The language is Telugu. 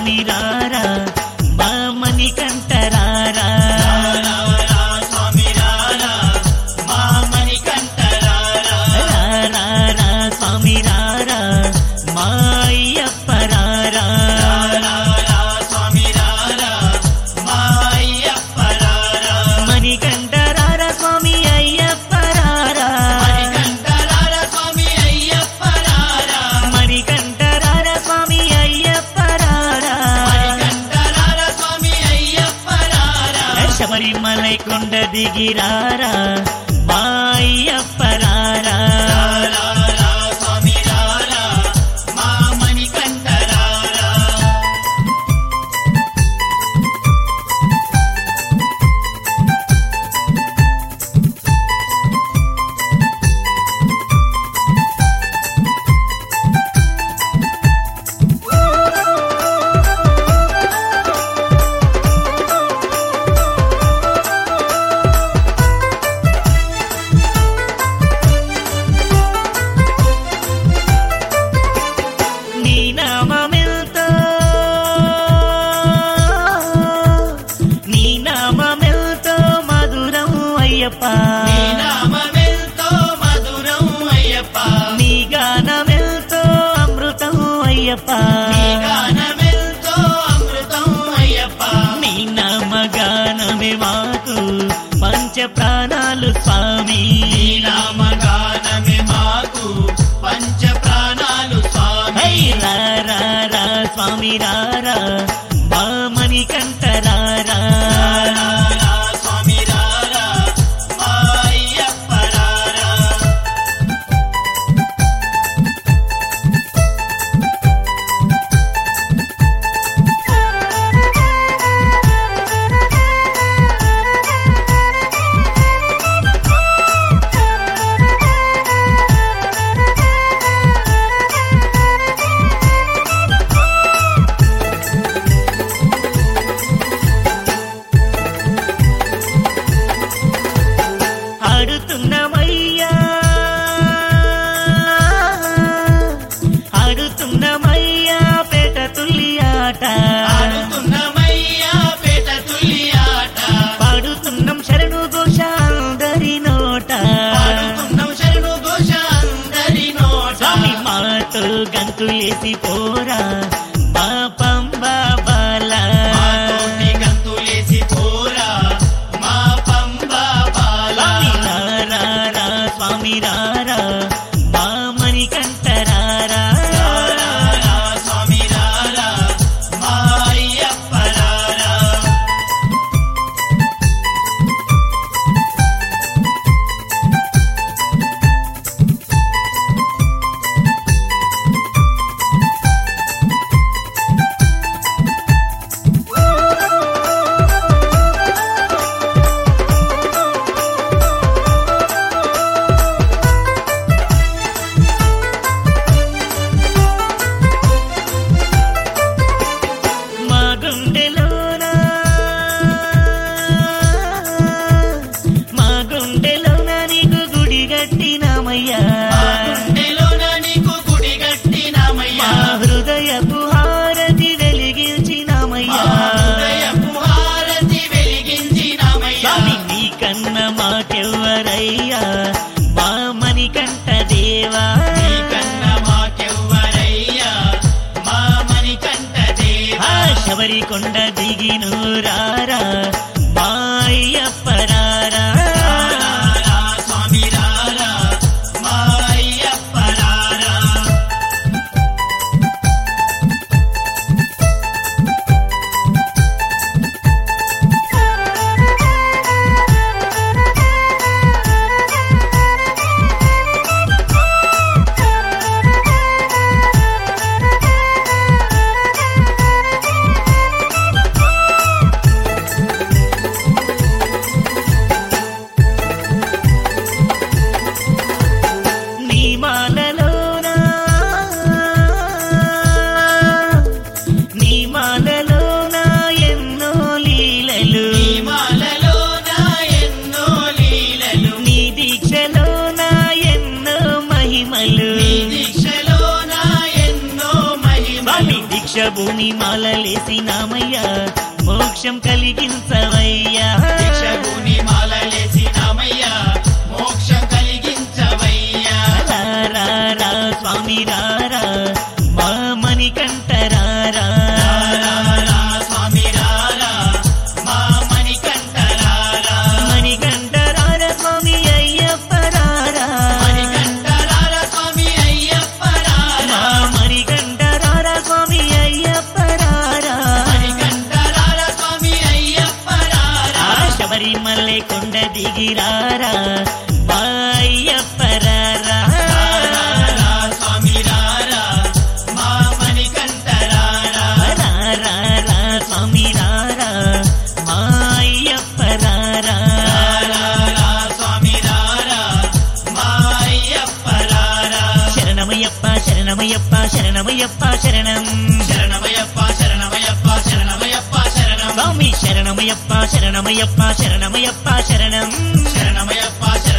స్వామి రారా మా మణికంఠ రారా స్వామి రారా మా మణికంఠ రారా రారా స్వామి రారా మా అయ్యప్ప రారా స్వామి రారా మా అయ్యప్ప రారా మణికంఠ రారా స్వామి అయ్యప్ప రారా మణికంఠ రారా స్వామి అయ్యప్ప రారా మణికంఠ రారా స్వామి అయ్యప్ప రారా మణికంఠ రారా స్వామి అయ్యప్ప రారా శబరిమలై కొండ దిగిరారా మా అయ్యప్ప రారా స్వామి రారా మా మణికంఠ రారా నీ నామమెంతో నీ నామమెంతో మధురం అయ్యప్ప నీ నామమెంతో మధురం అయ్యప్ప నీ గానమెంతో అమృతం అయ్యప్ప నీ గానమెంతో అమృతం అయ్యప్ప నీ నామగానమే మాకు పంచ ప్రాణాలు స్వామి నీ నామగానమే మాకు పంచ ప్రాణాలు స్వామి హై రారా స్వామి రారా మా మణికంఠ రారా స్వామి రారా మా అయ్యప్ప రారా ఆడుతున్నమయ్యా ఆడుతున్నమయ్యా పేట తుల్లి ఆట ఆడుతున్నమయ్యా పేట తుల్లి ఆట పాడుతున్నాం శరణు ఘోష అందరి నోట పాడుతున్నాం శరణు ఘోష అందరి నోట స్వామి మాతో గంతులేసి పోరా మా పంబా బాలా మాతోటి గంతులేసి పోరా మా పంబా బాల రారా స్వామి రారా మా మణికంఠ రారా స్వామి రారా మా అయ్యప్ప రారా మా గుండెలోన నీకు గుడి కట్టినామయ్యా గుండెలోన నీకు గుడి కట్టినామయ్యా మా హృదయపు హారతి వెలిగించినామయ్యా హృదయపు హారతి వెలిగించినామయ్యా స్వామి నీకన్న మాకెవ్వరయ్యా మా మణికంఠ దేవా నీకన్న మాకెవ్వరయ్యా మా మణికంఠ దేవా శబరి కొండ దిగిను రారా మా అయ్యప్ప రారా స్వామి రారా మా అయ్యప్ప రారా దీక్షకుని మాలలేసినామయ్యా మోక్షం కలిగించవయ్యా దీక్షకుని మాలలేసినామయ్యా మోక్షం కలిగించవయ్యా రారా రా స్వామి రారా మా మణికంఠ రారా రారా స్వామి రారా మా మణికంఠ రారా మణికంఠ రారా స్వామి అయ్యప్ప రారా మణికంఠ రారా స్వామి అయ్యప్ప రారా మా మణికంఠ రారా స్వామి అయ్యప్ప రారా మణికంఠ రారా స్వామి అయ్యప్ప రారా శబరిమల్లె కొండ దిగిరారా మా అయ్యప్ప రారా రారా స్వామి రారా మా మణికంఠ రారా రారా రా స్వామి రారా మా అయ్యప్ప రారా రారా స్వామి రారా మా అయ్యప్ప రారా శరణమయ్యప్ప శరణమయ్యప్ప శరణమయ్యప్ప శరణం శరణమయ్యప్ప శరణమయ్యప్ప శరణమయ్యప్ప శరణం స్వామి శరణమయ్యప్ప శరణమయ్యప్ప శరణమయ్యప్ప శరణం శరణమయ్యప్ప